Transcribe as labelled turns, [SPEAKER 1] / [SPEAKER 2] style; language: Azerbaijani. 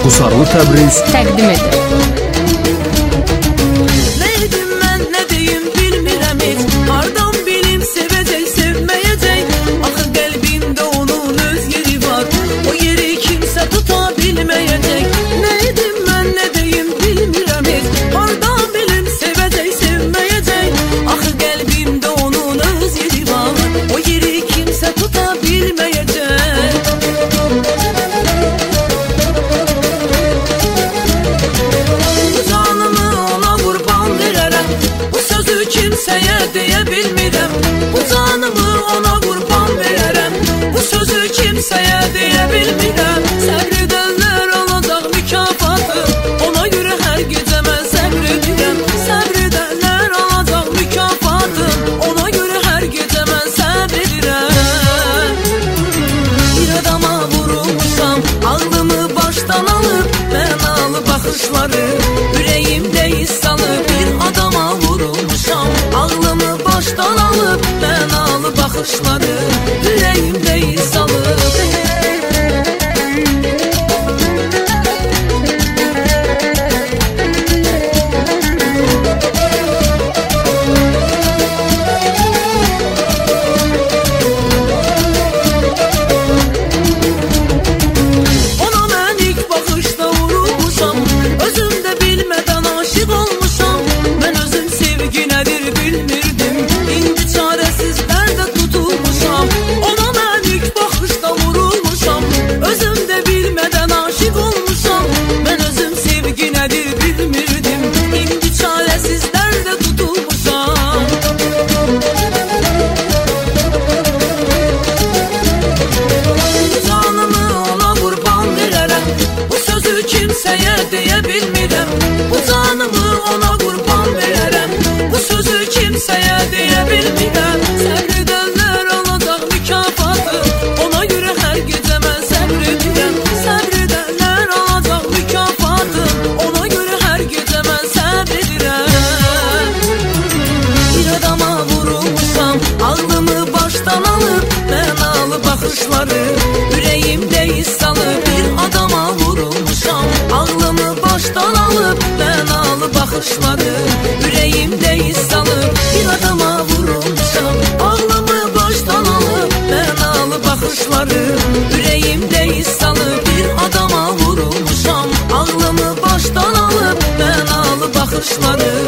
[SPEAKER 1] Qusarlı Təbriz
[SPEAKER 2] təqdim edir.
[SPEAKER 3] Nə edim mən, nə deyim bilmirəm heç. Hardan bilim sevəcək, sevməyəcək. Axı qəlbimdə onun öz yeri var. O yeri kimsə tuta bilməyəcək. Nə edim mən, nə deyim bilmirəm heç. Hardan bilim sevəcək, sevməyəcək. Axı qəlbimdə onun öz yeri var. O yeri kimsə tuta bilməyəcək. Kimsəyə deyə bilmirəm, bu canımı ona qurban verərəm. Bu sözü kimsəyə deyə bilmirəm. Səbr edənlər alacaq mükafatı, ona görə hər gecə mən səbr edirəm. Səbr edənlər alacaq mükafatı, ona görə hər gecə mən səbr edirəm. Bir adama vurulmuşam, ağlımı başdan alıb, mənalı baxışları ürəyimdə iz salıb. Bir adama vurulmuşam, ağlımı başdan alıb, mənalı baxışları ürəyimdə iz salıb. Ona mən ilk baxışda vurulmuşam, özümdə bilmədən aşıq olmuşam. Mən özüm sevgi nədir bilmirdim, indi çarəsiz dərdə tutulmuşam. Ona mən ilk baxışda vurulmuşam, özümdə bilmədən aşıq olmuşam. Mən özüm sevgi nədir bilmirdim, indi çarəsiz dərdə tutulmuşam. Canımı ona qurban verərəm, bu sözü kimsəyə deyə bilmirəm. Bu canımı ona qurban verərəm, bu sözü kimsəyə deyə bilmirəm. Səbr edənlər alacaq mükafatı, ona görə hər gecə mən səbr edirəm. Səbr edənlər alacaq mükafatı, ona görə hər gecə mən səbr edirəm. Bir adama vurulmuşam, ağlımı başdan alıb, mənalı baxışları ürəyimdə iz salıb. Bir adama vurulmuşam, ağlımı başdan alıb, mənalı baxışları ürəyimdə iz salıb. Bir adama vurulmuşam, ağlımı başdan alıb, mənalı baxışları ürəyimdə iz salıb. Bir adama vurulmuşam, ağlımı başdan alıb, mənalı baxışları